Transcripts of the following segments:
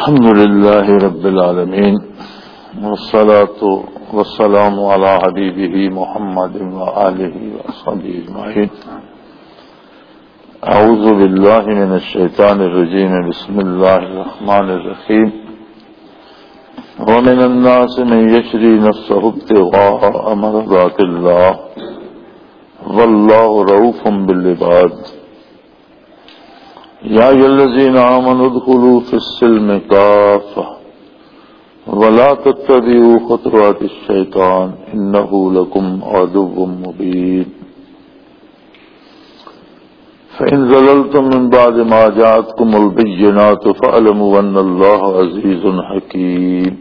الحمد لله رب العالمين والصلاة والسلام على حبيبه محمد وآله وصحبه أجمعين. أعوذ بالله من الشيطان الرجيم. بسم الله الرحمن الرحيم. ومن الناس من يشري نفسه ابتغاء مرضات الله والله رؤوف بالعباد. يا أيها الذين آمنوا ادخلوا في السلم كافة ولا تتبعوا خطوات الشيطان إنه لكم عدو مبين. فإن زللتم من بعد ما جاءتكم البينات فاعلموا أن الله عزيز حكيم.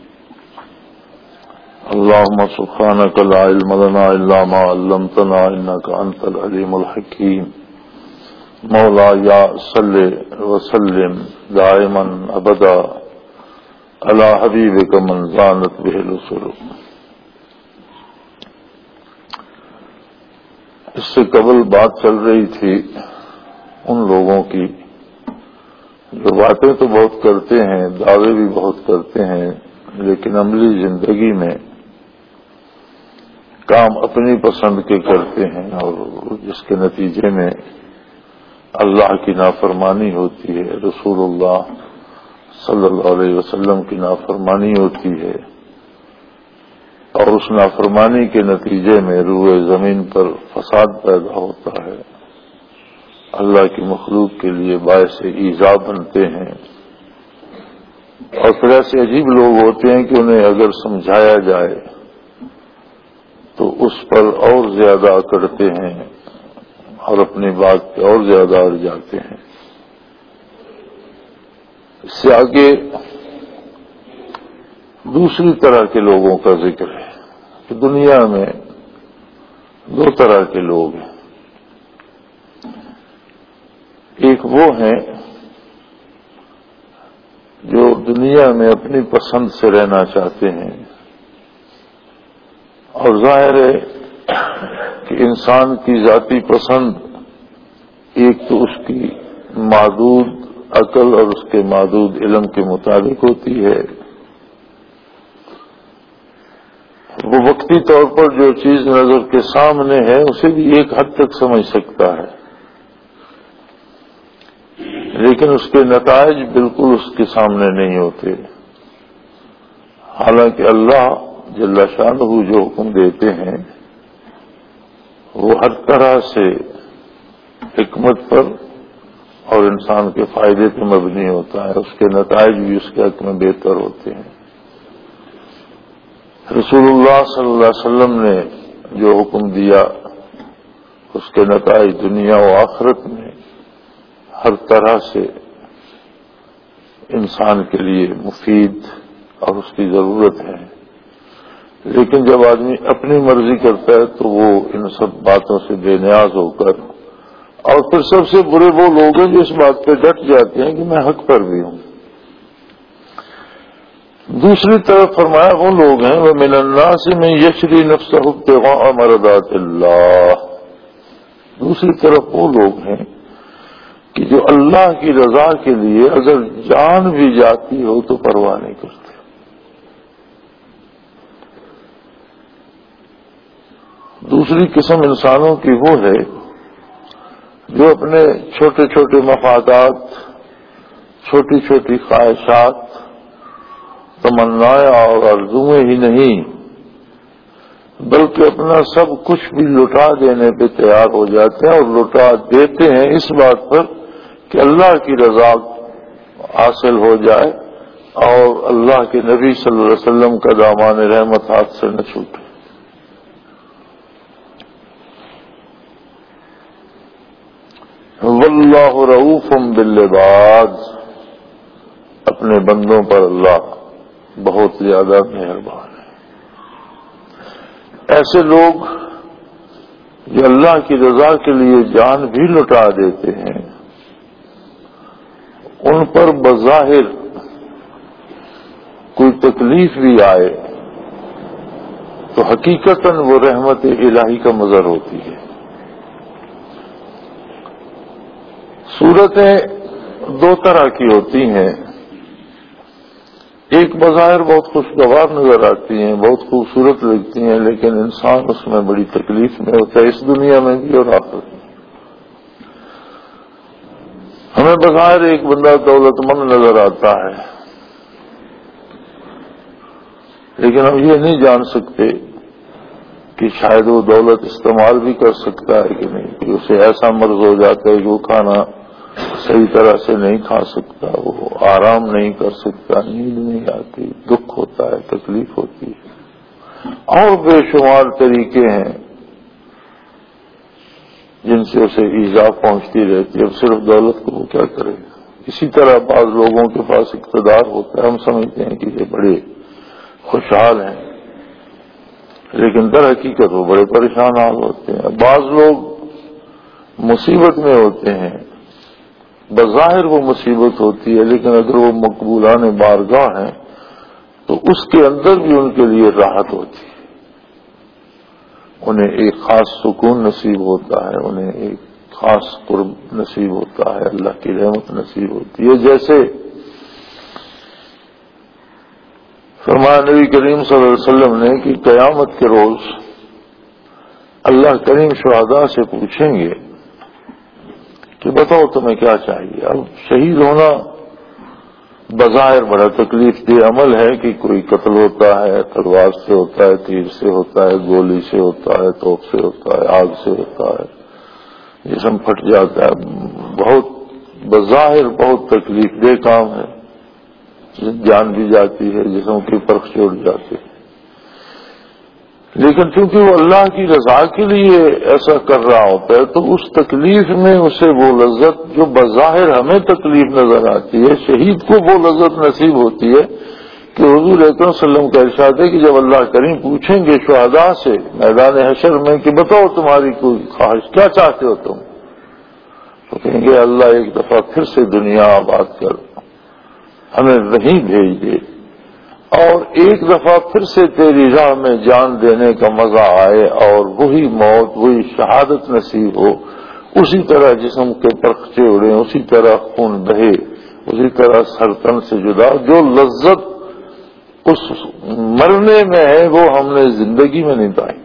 اللهم سبحانك لا علم لنا إلا ما علمتنا إنك أنت العليم الحكيم. مولاي صل وسلم دائما ابدا على حبيبك من زانت به الرسل. اس سے قبل بات چل رہی تھی ان لوگوں کی جو باتیں تو بہت کرتے ہیں، دعوے بھی بہت کرتے ہیں، لیکن عملی زندگی میں کام اپنی پسند کے کرتے ہیں، اور جس کے نتیجے میں اللہ کی نافرمانی ہوتی ہے، رسول اللہ صلی اللہ علیہ وسلم کی نافرمانی ہوتی ہے، اور اس نافرمانی کے نتیجے میں روئے زمین پر فساد پیدا ہوتا ہے، اللہ کی مخلوق کے لیے باعث ایذا بنتے ہیں. اور پھر ایسے عجیب لوگ ہوتے ہیں کہ انہیں اگر سمجھایا جائے تو اس پر اور زیادہ اکڑتے ہیں اور اپنی بات پہ اور زیادہ اڑ جاتے ہیں. اس سے آگے دوسری طرح کے لوگوں کا ذکر ہے کہ دنیا میں دو طرح کے لوگ ہیں. ایک وہ ہیں جو دنیا میں اپنی پسند سے رہنا چاہتے ہیں، اور ظاہر ہے کہ انسان کی ذاتی پسند ایک تو اس کی محدود عقل اور اس کے محدود علم کے مطابق ہوتی ہے. وہ وقتی طور پر جو چیز نظر کے سامنے ہے اسے بھی ایک حد تک سمجھ سکتا ہے، لیکن اس کے نتائج بالکل اس کے سامنے نہیں ہوتے. حالانکہ اللہ جل شانہ جو حکم دیتے ہیں وہ ہر طرح سے حکمت پر اور انسان کے فائدے پہ مبنی ہوتا ہے، اس کے نتائج بھی اس کے حق میں بہتر ہوتے ہیں. رسول اللہ صلی اللہ علیہ وسلم نے جو حکم دیا اس کے نتائج دنیا و آخرت میں ہر طرح سے انسان کے لیے مفید اور اس کی ضرورت ہے. لیکن جب آدمی اپنی مرضی کرتا ہے تو وہ ان سب باتوں سے بے نیاز ہو کر، اور پھر سب سے برے وہ لوگ ہیں جو اس بات پہ ڈٹ جاتے ہیں کہ میں حق پر بھی ہوں. دوسری طرف فرمایا وہ لوگ ہیں وَمِنَ النَّاسِ مَن يَشْرِي نَفْسَهُ ابْتِغَاءَ مَرْضَاتِ اللَّهِ. دوسری طرف وہ لوگ ہیں کہ جو اللہ کی رضا کے لیے اگر جان بھی جاتی ہو تو پرواہ نہیں کرتے. دوسری قسم انسانوں کی وہ ہے جو اپنے چھوٹے چھوٹے مفادات، چھوٹی چھوٹی خواہشات، تمنائیں اور آرزوئیں ہی نہیں بلکہ اپنا سب کچھ بھی لٹا دینے پہ تیار ہو جاتے ہیں، اور لٹا دیتے ہیں اس بات پر کہ اللہ کی رضا حاصل ہو جائے اور اللہ کے نبی صلی اللہ علیہ وسلم کا دامان رحمت ہاتھ سے نہ چھوٹے. واللہ رؤوف بالعباد. اپنے بندوں پر اللہ بہت زیادہ مہربان ہے. ایسے لوگ جو اللہ کی رضا کے لیے جان بھی لٹا دیتے ہیں ان پر بظاہر کوئی تکلیف بھی آئے تو حقیقتاً وہ رحمت الہی کا مظہر ہوتی ہے. صورتیں دو طرح کی ہوتی ہیں. ایک بظاہر بہت خوشگوار نظر آتی ہیں، بہت خوبصورت لگتی ہیں، لیکن انسان اس میں بڑی تکلیف میں ہوتا ہے، اس دنیا میں بھی اور آخرت میں۔ ہمیں بظاہر ایک بندہ دولت مند نظر آتا ہے، لیکن ہم یہ نہیں جان سکتے کہ شاید وہ دولت استعمال بھی کر سکتا ہے کہ نہیں، کہ اسے ایسا مرض ہو جاتا ہے کہ وہ کھانا صحیح طرح سے نہیں کھا سکتا، وہ آرام نہیں کر سکتا، نیند نہیں آتی، دکھ ہوتا ہے، تکلیف ہوتی ہے، اور بے شمار طریقے ہیں جن سے اسے ایذا پہنچتی رہتی ہے۔ اب صرف دولت کو وہ کیا کرے گا؟ اسی طرح بعض لوگوں کے پاس اقتدار ہوتا ہے، ہم سمجھتے ہیں کہ یہ بڑے خوشحال ہیں، لیکن در حقیقت وہ بڑے پریشان حال ہوتے ہیں۔ بعض لوگ مصیبت میں ہوتے ہیں، بظاہر وہ مصیبت ہوتی ہے، لیکن اگر وہ مقبولان بارگاہ ہیں تو اس کے اندر بھی ان کے لیے راحت ہوتی ہے، انہیں ایک خاص سکون نصیب ہوتا ہے، انہیں ایک خاص قرب نصیب ہوتا ہے، اللہ کی رحمت نصیب ہوتی ہے۔ جیسے فرمایا نبی کریم صلی اللہ علیہ وسلم نے کہ قیامت کے روز اللہ کریم شہداء سے پوچھیں گے کہ بتاؤ تمہیں کیا چاہیے۔ اب شہید ہونا بظاہر بڑا تکلیف دہ عمل ہے کہ کوئی قتل ہوتا ہے، تلوار سے ہوتا ہے، تیر سے ہوتا ہے، گولی سے ہوتا ہے، توپ سے ہوتا ہے، آگ سے ہوتا ہے، جسم پھٹ جاتا ہے، بہت بظاہر بہت تکلیف دہ کام ہے، جان بھی جاتی ہے، جسم کی پرخ چھوڑ جاتی ہے، لیکن چونکہ وہ اللہ کی رضا کے لیے ایسا کر رہا ہوتا ہے تو اس تکلیف میں اسے وہ لذت جو بظاہر ہمیں تکلیف نظر آتی ہے، شہید کو وہ لذت نصیب ہوتی ہے کہ حضور اکرم صلی اللہ علیہ وسلم کا ارشاد ہے کہ جب اللہ کریم پوچھیں گے شہداء سے میدان حشر میں کہ بتاؤ تمہاری کوئی خواہش، کیا چاہتے ہو تم، تو کہیں گے اللہ ایک دفعہ پھر سے دنیا آباد کر، ہمیں وہیں بھیج دے، اور ایک دفعہ پھر سے تیری راہ میں جان دینے کا مزہ آئے، اور وہی موت، وہی شہادت نصیب ہو، اسی طرح جسم کے پرخچے اڑے، اسی طرح خون بہے، اسی طرح سر تن سے جدا، جو لذت اس مرنے میں ہے وہ ہم نے زندگی میں نہیں پائی۔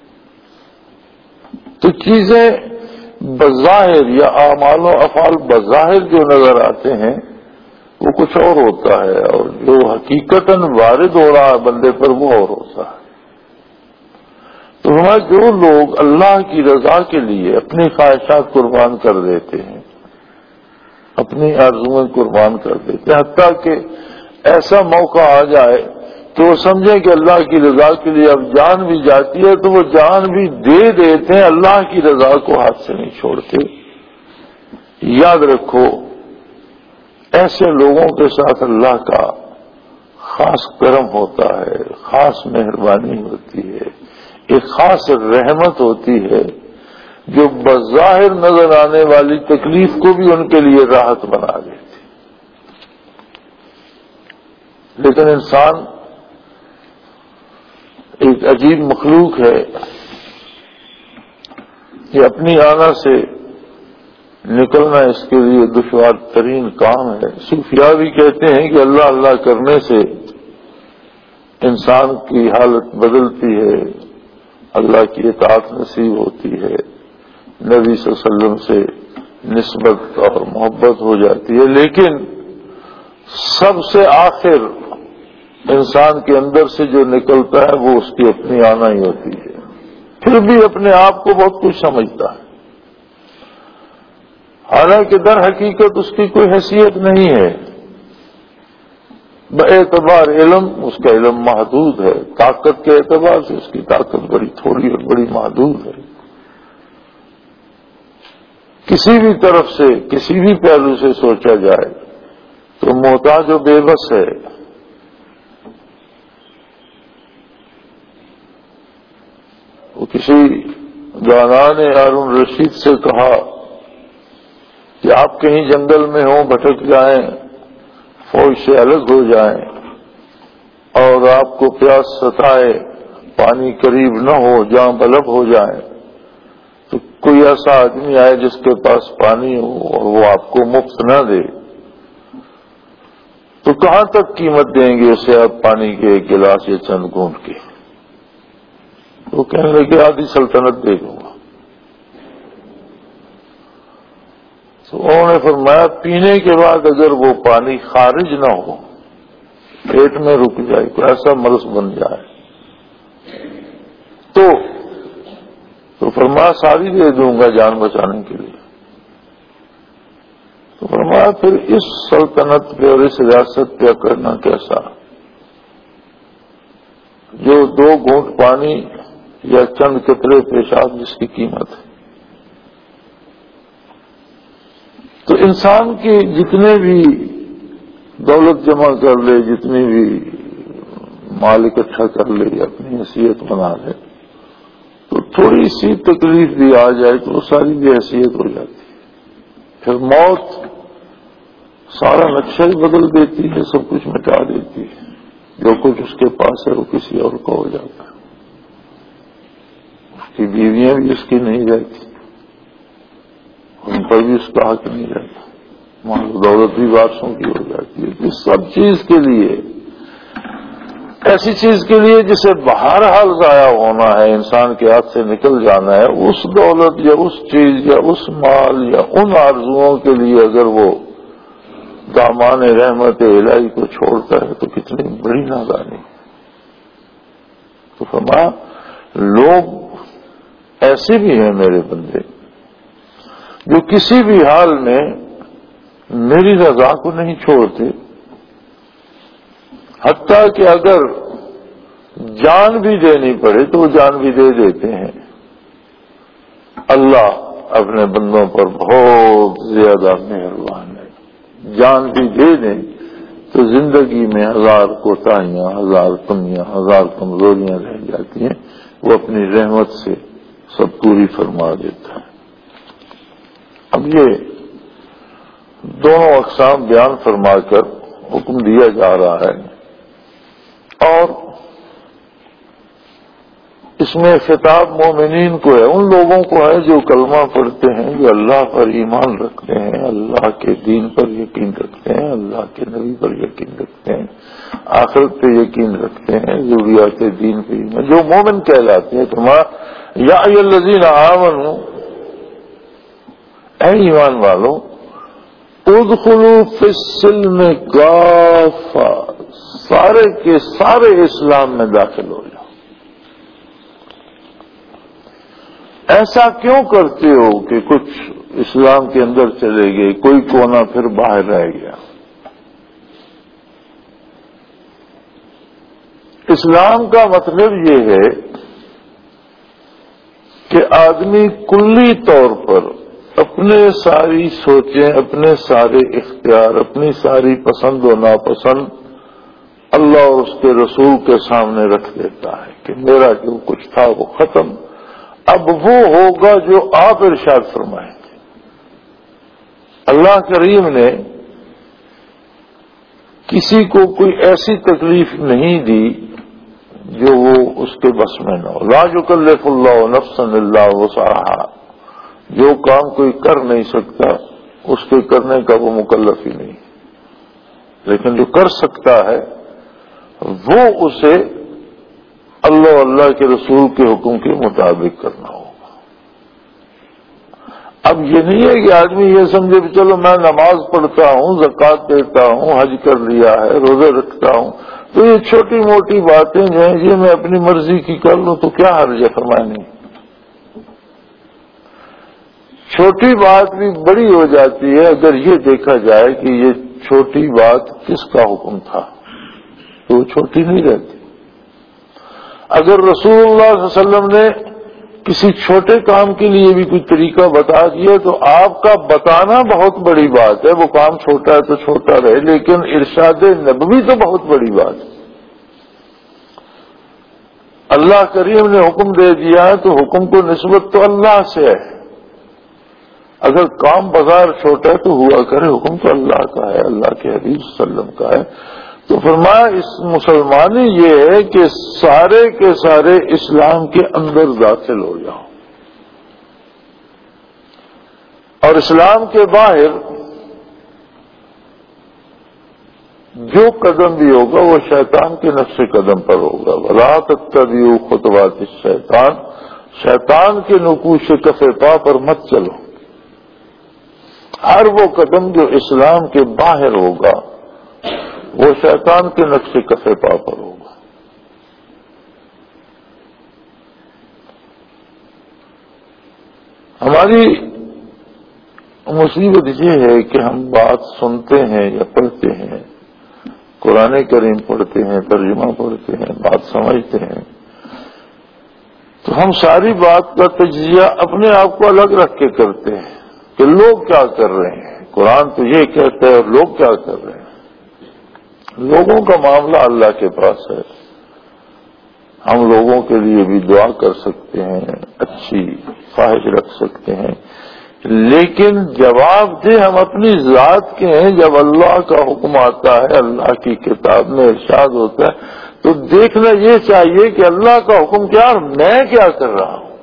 تو چیزیں بظاہر یا اعمال و افعال بظاہر جو نظر آتے ہیں وہ کچھ اور ہوتا ہے، اور جو حقیقتاً وارد ہو رہا ہے بندے پر وہ اور ہوتا ہے۔ تو ہمارے جو لوگ اللہ کی رضا کے لیے اپنی خواہشات قربان کر دیتے ہیں، اپنی آرزویں قربان کر دیتے ہیں، حتیٰ کہ ایسا موقع آ جائے تو وہ سمجھیں کہ اللہ کی رضا کے لیے اب جان بھی جاتی ہے تو وہ جان بھی دے دیتے ہیں، اللہ کی رضا کو ہاتھ سے نہیں چھوڑتے۔ یاد رکھو ایسے لوگوں کے ساتھ اللہ کا خاص کرم ہوتا ہے، خاص مہربانی ہوتی ہے، ایک خاص رحمت ہوتی ہے جو بظاہر نظر آنے والی تکلیف کو بھی ان کے لیے راحت بنا دیتی۔ لیکن انسان ایک عجیب مخلوق ہے، یہ اپنی آنا سے نکلنا اس کے لیے دشوار ترین کام ہے۔ صوفیاء بھی کہتے ہیں کہ اللہ اللہ کرنے سے انسان کی حالت بدلتی ہے، اللہ کی اطاعت نصیب ہوتی ہے، نبی صلی اللہ علیہ وسلم سے نسبت اور محبت ہو جاتی ہے، لیکن سب سے آخر انسان کے اندر سے جو نکلتا ہے وہ اس کی اپنی آنا ہی ہوتی ہے، پھر بھی اپنے آپ کو بہت کچھ سمجھتا ہے، حالانکہ در حقیقت اس کی کوئی حیثیت نہیں ہے، باعتبار علم اس کا علم محدود ہے، طاقت کے اعتبار سے اس کی طاقت بڑی تھوڑی اور بڑی محدود ہے، کسی بھی طرف سے کسی بھی پہلو سے سوچا جائے تو محتاج و بے بس ہے۔ وہ کسی دانا نے ہارون رشید سے کہا کہ آپ کہیں جنگل میں ہوں، بھٹک جائیں، فوج سے الگ ہو جائیں اور آپ کو پیاس ستائے، پانی قریب نہ ہو، جاں بلب ہو جائیں، تو کوئی ایسا آدمی آئے جس کے پاس پانی ہو اور وہ آپ کو مفت نہ دے، تو کہاں تک قیمت دیں گے اسے آپ پانی کے ایک گلاس یا چند گھونٹ کے؟ وہ کہنے لگے آدھی سلطنت دے دوں گا۔ تو انہوں نے فرمایا پینے کے بعد اگر وہ پانی خارج نہ ہو، پیٹ میں رک جائے، کوئی ایسا مرض بن جائے تو فرمایا ساری دے دوں گا جان بچانے کے لیے۔ تو فرمایا پھر اس سلطنت پہ اور اس ریاست پہ کرنا کیسا، جو 2 گھونٹ پانی یا چند قطرے پیشاب جس کی قیمت ہے۔ تو انسان کی جتنے بھی دولت جمع کر لے، جتنی بھی مال اکٹھا کر لے، اپنی حیثیت بنا لے، تو تھوڑی سی تکلیف بھی آ جائے تو وہ ساری بھی حیثیت ہو جاتی ہے۔ پھر موت سارا نقشہ ہی بدل دیتی ہے، سب کچھ مٹا دیتی ہے، جو کچھ اس کے پاس ہے وہ کسی اور کو ہو جاتا ہے۔ اس کی بیویاں بھی اس کی نہیں رہتی، ان پر بھی اس کا حق نہیں رہتا، مال دولت بھی وارثوں کی ہو جاتی ہے۔ اس سب چیز کے لیے، ایسی چیز کے لیے جسے بہرحال ضائع ہونا ہے، انسان کے ہاتھ سے نکل جانا ہے، اس دولت یا اس چیز یا اس مال یا ان آرزوؤں کے لیے اگر وہ دامان رحمت الہی کو چھوڑتا ہے تو کتنی بڑی نادانی۔ تو فرمایا لوگ ایسے بھی ہیں میرے بندے جو کسی بھی حال میں میری رضا کو نہیں چھوڑتے، حتیٰ کہ اگر جان بھی دینی پڑے تو وہ جان بھی دے دیتے ہیں۔ اللہ اپنے بندوں پر بہت زیادہ مہربان ہے، جان بھی دے دیں تو زندگی میں 1000 کوتاہیاں، 1000 کمیاں، 1000 کمزوریاں رہ جاتی ہیں، وہ اپنی رحمت سے سب پوری فرما دیتا ہے۔ اب یہ دونوں اقسام بیان فرما کر حکم دیا جا رہا ہے، اور اس میں خطاب مومنین کو ہے، ان لوگوں کو ہے جو کلمہ پڑھتے ہیں، جو اللہ پر ایمان رکھتے ہیں، اللہ کے دین پر یقین رکھتے ہیں، اللہ کے نبی پر یقین رکھتے ہیں، آخرت پہ یقین رکھتے ہیں، ضروریات دین پہ ایمان، جو مومن کہلاتے ہیں۔ تمہارا یا ایھا الذین آمنوا، اے ایمان والو، ادخلوا فی السلم کافہ، سارے کے سارے اسلام میں داخل ہو جاؤ۔ ایسا کیوں کرتے ہو کہ کچھ اسلام کے اندر چلے گئے، کوئی کونا پھر باہر رہ گیا؟ اسلام کا مطلب یہ ہے کہ آدمی کلی طور پر اپنے ساری سوچیں، اپنے سارے اختیار، اپنی ساری پسند و ناپسند اللہ اور اس کے رسول کے سامنے رکھ دیتا ہے کہ میرا جو کچھ تھا وہ ختم، اب وہ ہوگا جو آپ ارشاد فرمائیں گے۔ اللہ کریم نے کسی کو کوئی ایسی تکلیف نہیں دی جو وہ اس کے بس میں نہ ہو۔ لا یکلف اللہ نفسا الا وسعها، جو کام کوئی کر نہیں سکتا اس کے کرنے کا وہ مکلف ہی نہیں، لیکن جو کر سکتا ہے وہ اسے اللہ کے رسول کے حکم کے مطابق کرنا ہوگا۔ اب یہ نہیں ہے کہ آدمی یہ سمجھے کہ چلو میں نماز پڑھتا ہوں، زکوٰۃ دیتا ہوں، حج کر لیا ہے، روزے رکھتا ہوں، تو یہ چھوٹی موٹی باتیں جو ہیں یہ میں اپنی مرضی کی کر لوں تو کیا حرج ہے؟ فرمایا نہیں، چھوٹی بات بھی بڑی ہو جاتی ہے اگر یہ دیکھا جائے کہ یہ چھوٹی بات کس کا حکم تھا تو وہ چھوٹی نہیں رہتی۔ اگر رسول اللہ صلی اللہ علیہ وسلم نے کسی چھوٹے کام کے لیے بھی کوئی طریقہ بتا دیا تو آپ کا بتانا بہت بڑی بات ہے، وہ کام چھوٹا ہے تو چھوٹا رہے، لیکن ارشاد نبوی تو بہت بڑی بات ہے۔ اللہ کریم نے حکم دے دیا ہے تو حکم کو نسبت تو اللہ سے ہے، اگر کام بازار چھوٹا ہے تو ہوا کرے، حکم تو اللہ کا ہے، اللہ کے حبیب صلی اللہ علیہ وسلم کا ہے۔ تو فرمایا اس مسلمانی یہ ہے کہ سارے کے سارے اسلام کے اندر داخل ہو جاؤ، اور اسلام کے باہر جو قدم بھی ہوگا وہ شیطان کے نقش قدم پر ہوگا. وَلَا تَتَّبِعُوا خُطُوَاتِ الشَّيْطَان، شیطان کے نقوش کف پا پر مت چلو. ہر وہ قدم جو اسلام کے باہر ہوگا وہ شیطان کے نقش کف پا پر ہوگا. ہماری مصیبت یہ ہے کہ ہم بات سنتے ہیں یا پڑھتے ہیں، قرآن کریم پڑھتے ہیں، ترجمہ پڑھتے ہیں، بات سمجھتے ہیں، تو ہم ساری بات کا تجزیہ اپنے آپ کو الگ رکھ کے کرتے ہیں کہ لوگ کیا کر رہے ہیں. قرآن تو یہ کہتا ہے اور لوگ کیا کر رہے ہیں. لوگوں کا معاملہ اللہ کے پاس ہے. ہم لوگوں کے لیے بھی دعا کر سکتے ہیں، اچھی خواہش رکھ سکتے ہیں، لیکن جواب دہ ہم اپنی ذات کے ہیں. جب اللہ کا حکم آتا ہے، اللہ کی کتاب میں ارشاد ہوتا ہے، تو دیکھنا یہ چاہیے کہ اللہ کا حکم کیا اور میں کیا کر رہا ہوں.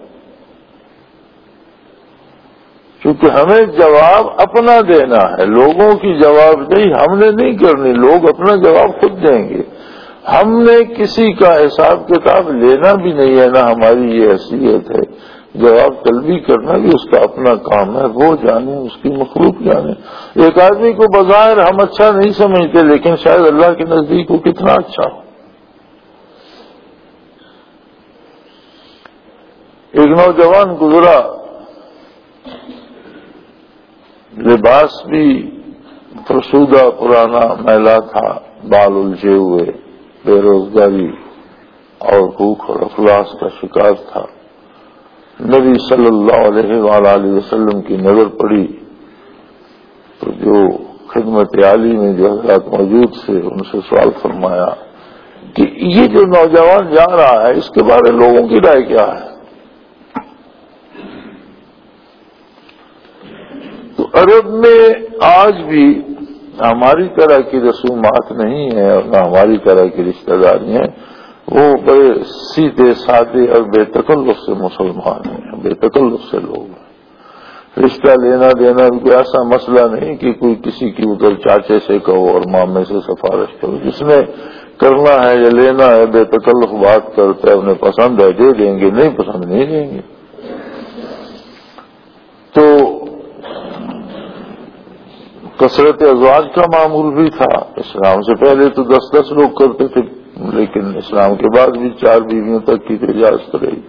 کیونکہ ہمیں جواب اپنا دینا ہے، لوگوں کی جواب دہی ہم نے نہیں کرنی، لوگ اپنا جواب خود دیں گے. ہم نے کسی کا حساب کتاب لینا بھی نہیں ہے، نہ ہماری یہ حیثیت ہے. جواب طلبی کرنا بھی اس کا اپنا کام ہے، وہ جانے، اس کی مخلوق جانے. ایک آدمی کو بظاہر ہم اچھا نہیں سمجھتے، لیکن شاید اللہ کے نزدیک وہ کتنا اچھا ہو. ایک نوجوان گزرا، لباس بھی فرسودہ پرانا میلا تھا، بال الجھے ہوئے، بے روزگاری اور بھوک اور افلاس کا شکار تھا. نبی صلی اللہ علیہ وآلہ وسلم کی نظر پڑی تو جو خدمت عالی میں جو حضرات موجود تھے ان سے سوال فرمایا کہ یہ جو نوجوان جا رہا ہے اس کے بارے لوگوں کی رائے کیا ہے. تو عرب میں آج بھی ہماری طرح کی رسومات نہیں ہیں اور نہ ہماری طرح کی رشتہ داری ہیں. وہ بڑے سیدھے سادے اور بے تکلف سے مسلمان ہیں، بے تکلف سے لوگ ہیں. رشتہ لینا دینا بھی کوئی ایسا مسئلہ نہیں کہ کوئی کسی کی ادھر چاچے سے کہو اور مامے سے سفارش کرو. جس نے کرنا ہے یا لینا ہے بے تکلف بات کرتا ہے، انہیں پسند ہے دے دیں گے، نہیں پسند نہیں دیں گے. تو کثرت ازواج کا معمول بھی تھا. اسلام سے پہلے تو 10 لوگ کرتے تھے، لیکن اسلام کے بعد بھی 4 بیویوں تک کی اجازت رہی.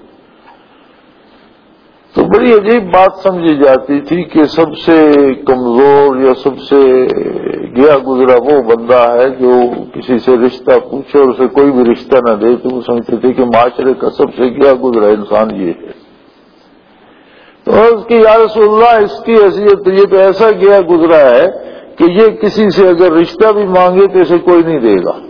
تو بڑی عجیب بات سمجھی جاتی تھی کہ سب سے کمزور یا سب سے گیا گزرا وہ بندہ ہے جو کسی سے رشتہ پوچھے اور اسے کوئی بھی رشتہ نہ دے، تو وہ سمجھتے تھے کہ معاشرے کا سب سے گیا گزرا انسان یہ ہے. تو اس کی یا رسول اللہ اس کی حیثیت یہ تو ایسا گیا گزرا ہے کہ یہ کسی سے اگر رشتہ بھی مانگے تو اسے کوئی نہیں دے گا.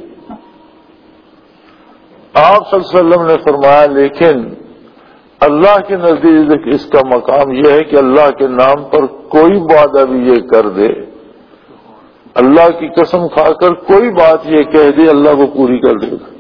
آپ صلی اللہ علیہ وسلم نے فرمایا لیکن اللہ کے نزدیک اس کا مقام یہ ہے کہ اللہ کے نام پر کوئی وعدہ بھی یہ کر دے، اللہ کی قسم کھا کر کوئی بات یہ کہہ دے، اللہ کو پوری کر دے گا.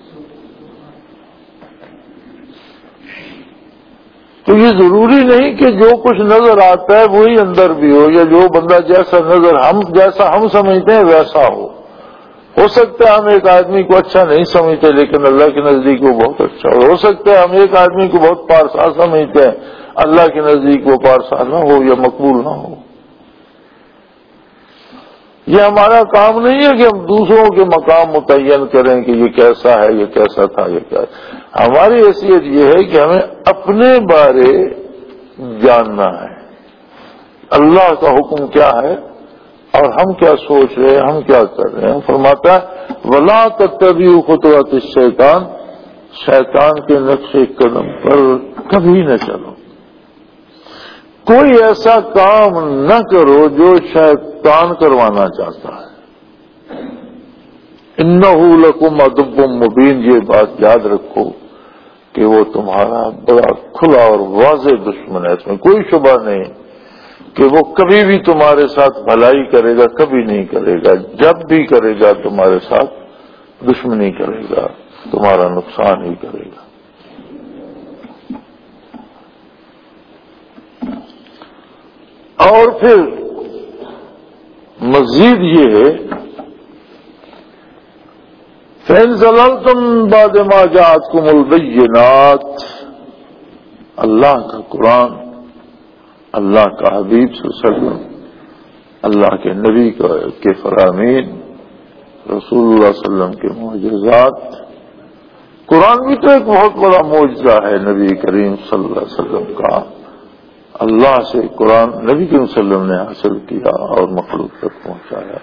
تو یہ ضروری نہیں کہ جو کچھ نظر آتا ہے وہی اندر بھی ہو، یا جو بندہ جیسا ہم سمجھتے ہیں ویسا ہو سکتا ہے ہم ایک آدمی کو اچھا نہیں سمجھتے لیکن اللہ کے نزدیک وہ بہت اچھا ہو سکتا ہے ہم ایک آدمی کو بہت پارسا سمجھتے ہیں، اللہ کے نزدیک وہ پارسا نہ ہو یا مقبول نہ ہو. یہ ہمارا کام نہیں ہے کہ ہم دوسروں کے مقام متعین کریں کہ یہ کیسا ہے، یہ کیسا تھا، یہ کیا ہے. ہماری حیثیت یہ ہے کہ ہمیں اپنے بارے جاننا ہے، اللہ کا حکم کیا ہے اور ہم کیا سوچ رہے ہیں، ہم کیا کر رہے ہیں. فرماتا ہے وَلَا تَتَّبِعُوا خُطُوَاتِ الشَّيْطَان، شیطان کے نقش قدم پر کبھی نہ چلو. کوئی ایسا کام نہ کرو جو شیطان کروانا چاہتا ہے. اِنَّهُ لَكُمْ عَدُوٌّ مُّبِينٌ، یہ بات یاد رکھو کہ وہ تمہارا بڑا کھلا اور واضح دشمن ہے. اس میں کوئی شبہ نہیں کہ وہ کبھی بھی تمہارے ساتھ بھلائی کرے گا، کبھی نہیں کرے گا. جب بھی کرے گا تمہارے ساتھ دشمنی کرے گا، تمہارا نقصان ہی کرے گا. اور پھر مزید یہ ہے فَإِن زَلَلْتُم بَعْدَ مَا جَاءَتْكُمُ الْبَيِّنَاتُ، اللہ کا قرآن، اللہ کا حبیب صلی اللہ علیہ وسلم، اللہ کے نبی کے فرامین، رسول اللہ صلی اللہ علیہ وسلم کے معجزات. قرآن بھی تو ایک بہت بڑا معجزہ ہے نبی کریم صلی اللہ علیہ وسلم کا. اللہ سے قرآن نبی کریم صلی اللہ علیہ وسلم نے حاصل کیا اور مخلوق تک پہنچایا.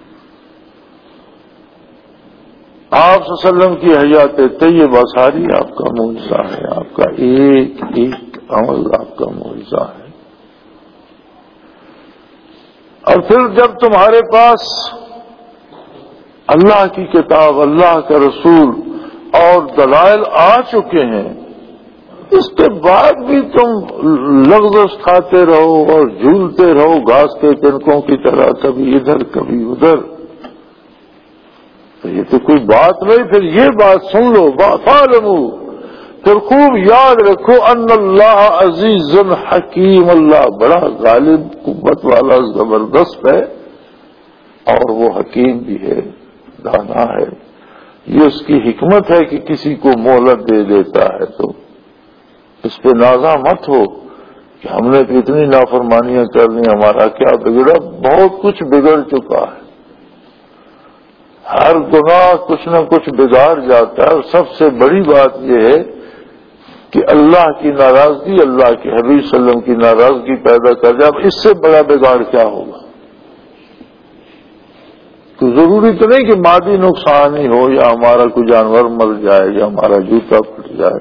آپ صلی اللہ علیہ وسلم کی حیات طیبہ ساری آپ کا معجزہ ہے، آپ کا ایک ایک عمل آپ کا معجزہ ہے. اور پھر جب تمہارے پاس اللہ کی کتاب، اللہ کا رسول اور دلائل آ چکے ہیں، اس کے بعد بھی تم لغزش کھاتے رہو اور جھولتے رہو گھاس کے تنکوں کی طرح، کبھی ادھر کبھی ادھر، تو یہ تو کوئی بات نہیں. پھر یہ بات سن لو، فَاعْلَمُوا، پھر خوب یاد رکھو، ان اللہ عزیز حکیم، اللہ بڑا غالب قوت والا زبردست ہے اور وہ حکیم بھی ہے، دانا ہے. یہ اس کی حکمت ہے کہ کسی کو مہلت دے دیتا ہے. تو اس پہ نازا مت ہو کہ ہم نے تو اتنی نافرمانیاں کر لی، ہمارا کیا بگڑا. بہت کچھ بگڑ چکا ہے. ہر گناہ کچھ نہ کچھ بگاڑ جاتا ہے. اور سب سے بڑی بات یہ ہے کہ اللہ کی ناراضگی، اللہ کے حبیب صلی اللہ علیہ وسلم کی ناراضگی پیدا کر جائے. اب اس سے بڑا بگاڑ کیا ہوگا؟ تو ضروری تو نہیں کہ مادی نقصان ہی ہو، یا ہمارا کوئی جانور مر جائے، یا ہمارا جوتا پھٹ جائے.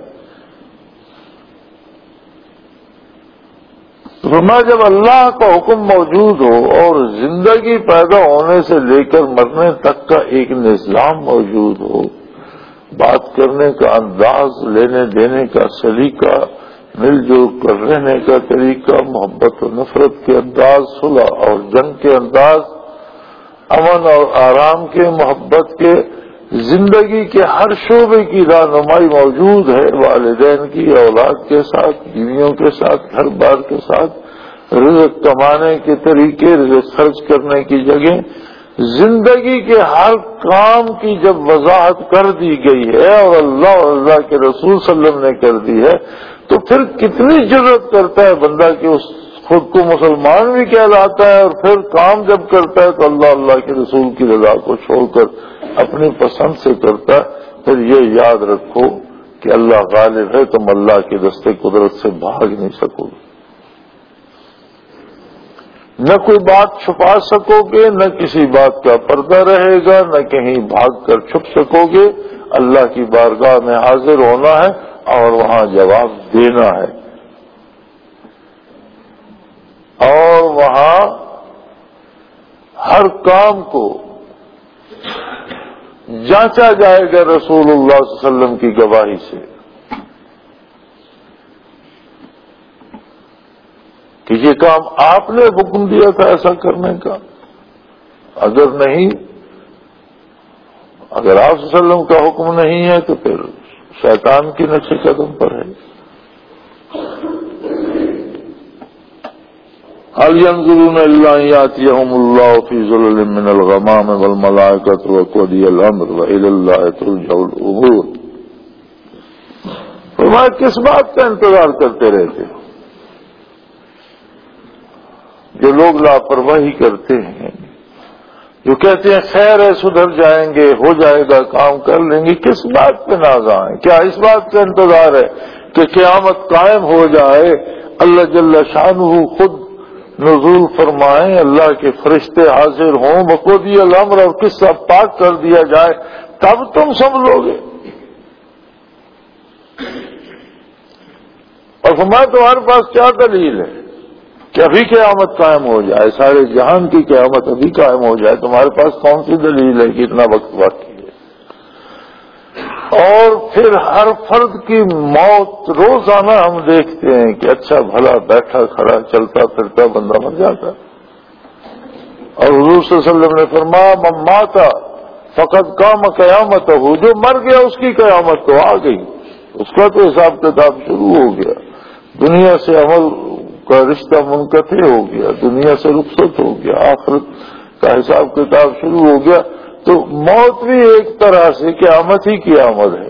فرمایا جب اللہ کا حکم موجود ہو اور زندگی پیدا ہونے سے لے کر مرنے تک کا ایک نظام موجود ہو، بات کرنے کا انداز، لینے دینے کا سلیقہ، مل جل کر رہنے کا طریقہ، محبت و نفرت کے انداز، صلح اور جنگ کے انداز، امن اور آرام کے، محبت کے، زندگی کے ہر شعبے کی رہنمائی موجود ہے. والدین کی، اولاد کے ساتھ، بیویوں کے ساتھ، گھر بار کے ساتھ، رزق کمانے کے طریقے، رزق خرچ کرنے کی جگہ، زندگی کے ہر کام کی جب وضاحت کر دی گئی ہے اور اللہ اور اللہ کے رسول صلی اللہ علیہ وسلم نے کر دی ہے، تو پھر کتنی جرأت کرتا ہے بندہ کہ اس خود کو مسلمان بھی کہلاتا ہے، اور پھر کام جب کرتا ہے تو اللہ کے رسول کی رضا کو چھوڑ کر اپنی پسند سے کرتا ہے. پھر یہ یاد رکھو کہ اللہ غالب ہے، تم اللہ کے دستے قدرت سے بھاگ نہیں سکو گے. نہ کوئی بات چھپا سکو گے، نہ کسی بات کا پردہ رہے گا، نہ کہیں بھاگ کر چھپ سکو گے. اللہ کی بارگاہ میں حاضر ہونا ہے اور وہاں جواب دینا ہے، اور وہاں ہر کام کو جانچا جائے گا رسول اللہ صلی اللہ علیہ وسلم کی گواہی سے کہ یہ کام آپ نے حکم دیا تھا ایسا کرنے کا. اگر نہیں، اگر آپ صلی اللہ علیہ وسلم کا حکم نہیں ہے تو پھر شیطان کی نقش قدم پر ہے. هل ينظرون الا ان ياتيهم الله في ظلل من الغمام والملائكة وقضي الامر والى الله ترجع الامور. فرمایا کس بات کا انتظار کرتے رہتے ہو؟ جو لوگ لاپرواہی کرتے ہیں، جو کہتے ہیں خیر ہے سدھر جائیں گے، ہو جائے گا، کام کر لیں گے، کس بات پہ نازاں ہیں؟ کیا اس بات کا انتظار ہے کہ قیامت قائم ہو جائے، اللہ جل شانہ خود نزول فرمائیں، اللہ کے فرشتے حاضر ہوں، بقودی الامر، اور قصہ پاک کر دیا جائے، تب تم سمجھو گے؟ اور فرمایا تمہارے پاس کیا دلیل ہے کہ ابھی قیامت قائم ہو جائے، سارے جہان کی قیامت ابھی قائم ہو جائے؟ تمہارے پاس کون سی دلیل ہے کہ اتنا وقت باقی ہے؟ اور پھر ہر فرد کی موت روزانہ ہم دیکھتے ہیں کہ اچھا بھلا بیٹھا کھڑا چلتا پھرتا بندہ مر جاتا. اور حضور صلی اللہ علیہ وسلم نے فرمایا من مات فقد قام قیامت ہو، جو مر گیا اس کی قیامت تو آ گئی، اس کا تو حساب کتاب شروع ہو گیا، دنیا سے عمل کا رشتہ منقطع ہو گیا، دنیا سے رخصت ہو گیا، آخرت کا حساب کتاب شروع ہو گیا. تو موت بھی ایک طرح سے قیامت ہی قیامت ہے،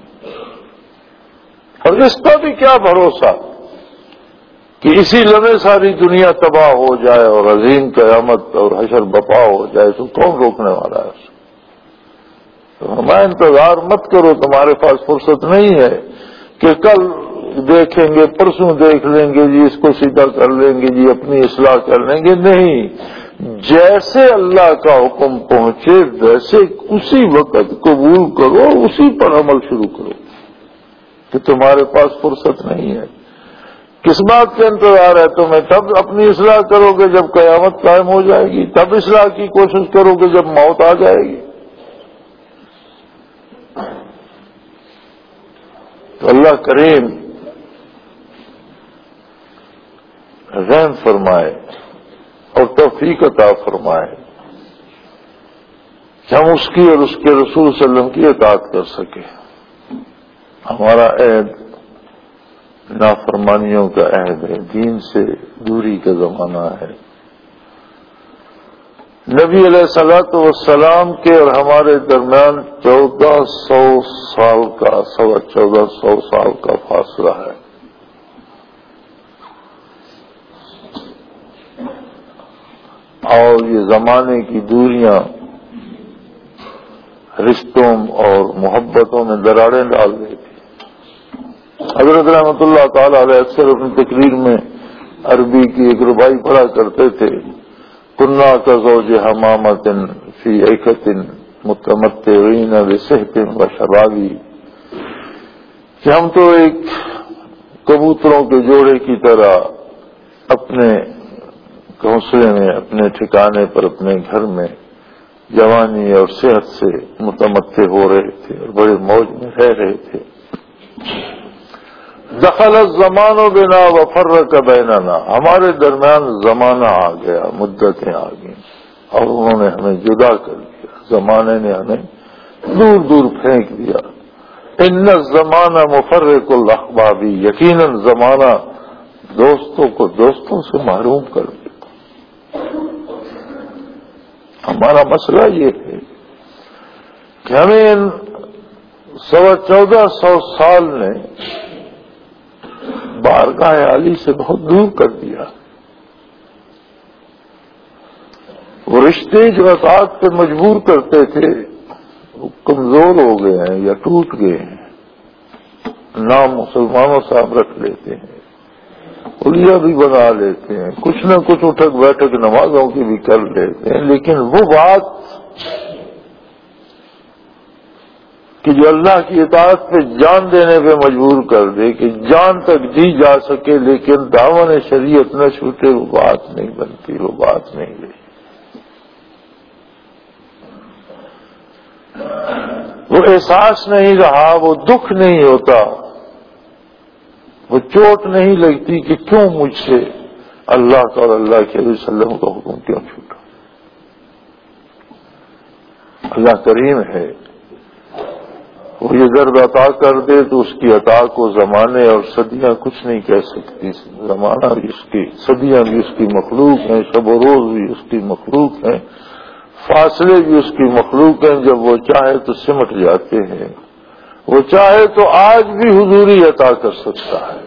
اور اس کا بھی کیا بھروسہ کہ اسی لمحے ساری دنیا تباہ ہو جائے اور عظیم قیامت اور حشر بپا ہو جائے، تو کون روکنے والا ہے؟ تو ہمارا انتظار مت کرو، تمہارے پاس فرصت نہیں ہے کہ کل دیکھیں گے، پرسوں دیکھ لیں گے جی، اس کو سیدھا کر لیں گے جی، اپنی اصلاح کر لیں گے، نہیں، جیسے اللہ کا حکم پہنچے ویسے اسی وقت قبول کرو، اسی پر عمل شروع کرو، کہ تمہارے پاس فرصت نہیں ہے۔ کس بات کا انتظار ہے تمہیں؟ تب اپنی اصلاح کرو گے جب قیامت قائم ہو جائے گی، تب اصلاح کی کوشش کرو گے جب موت آ جائے گی۔ تو اللہ کریم رحم فرمائے اور توفیق عطا فرمائے کہ ہم اس کی اور اس کے رسول صلی اللہ علیہ وسلم کی اطاعت کر سکیں۔ ہمارا عہد نافرمانیوں کا عہد ہے، دین سے دوری کا زمانہ ہے۔ نبی علیہ الصلوۃ والسلام کے اور ہمارے درمیان 1400 سال کا 1400 سال کا فاصلہ ہے۔ اور یہ زمانے کی دوریاں رشتوں اور محبتوں میں دراڑیں ڈال دیتی۔ حضرت رحمۃ اللہ تعالی علیہ اکثر اپنی تقریر میں عربی کی ایک ربائی پڑھا کرتے تھے، کنا کزوج حمامۃ فی ایکۃ متمتعین بصحۃ وشبابی، کہ ہم تو ایک کبوتروں کے جوڑے کی طرح اپنے گھونسلے میں، اپنے ٹھکانے پر، اپنے گھر میں جوانی اور صحت سے متمتع ہو رہے تھے اور بڑے موج میں رہ رہے تھے۔ دخل الزمان بنا وفرق بیننا، ہمارے درمیان زمانہ آ گیا، مدتیں آ گئیں اور انہوں نے ہمیں جدا کر دیا، زمانے نے ہمیں دور دور پھینک دیا۔ ان الزمان مفرق الاحباب، یقیناً زمانہ دوستوں کو دوستوں سے محروم کر دیا۔ ہمارا مسئلہ یہ ہے کہ ہمیں ان 1400 سال نے بارگاہ عالی سے بہت دور کر دیا۔ وہ رشتے جو اطاعت پہ مجبور کرتے تھے وہ کمزور ہو گئے ہیں یا ٹوٹ گئے ہیں۔ نام مسلمانوں سے آپ رکھ لیتے ہیں، الیہ بھی بنا لیتے ہیں، کچھ نہ کچھ اٹھک بیٹھک نمازوں کی بھی کر لیتے ہیں، لیکن وہ بات کہ جو اللہ کی اطاعت پہ جان دینے پہ مجبور کر دے کہ جان تک دی جا سکے لیکن دامن شریعت نہ چھوٹے، وہ بات نہیں بنتی، وہ بات نہیں رہی۔ وہ احساس نہیں رہا، وہ دکھ نہیں ہوتا، وہ چوٹ نہیں لگتی کہ کیوں مجھ سے اللہ کا اور اللہ کے علیہ وسلم کا حکم کیوں چھوٹا۔ اللہ کریم ہے، وہ یہ درد عطا کر دے تو اس کی عطا کو زمانے اور صدیاں کچھ نہیں کہہ سکتی۔ زمانہ بھی اس کی، صدیاں بھی اس کی مخلوق ہیں، شب و روز بھی اس کی مخلوق ہیں، فاصلے بھی اس کی مخلوق ہیں۔ جب وہ چاہے تو سمٹ جاتے ہیں، وہ چاہے تو آج بھی حضوری عطا کر سکتا ہے،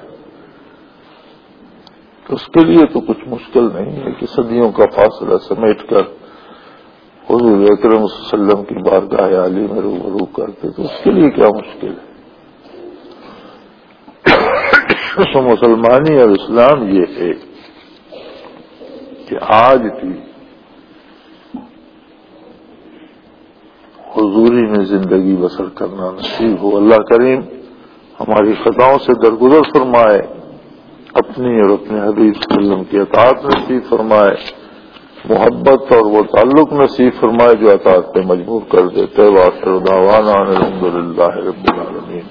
تو اس کے لیے تو کچھ مشکل نہیں ہے کہ صدیوں کا فاصلہ سمیٹ کر حضور اکرم صلی اللہ علیہ وسلم کی بارگاہ عالی میں روبرو کرتے، تو اس کے لیے کیا مشکل ہے؟ تو مسلمانی اور اسلام یہ ہے کہ آج بھی حضوری میں زندگی بسر کرنا نصیب ہو۔ اللہ کریم ہماری خطاؤں سے درگزر فرمائے، اپنی اور اپنے حبیب صلی اللہ علیہ وسلم کی اطاعت نصیب فرمائے، محبت اور وہ تعلق نصیب فرمائے جو اطاعت پہ مجبور کر دیتے۔ وآخر دعوانا الحمد للہ رب العالمین۔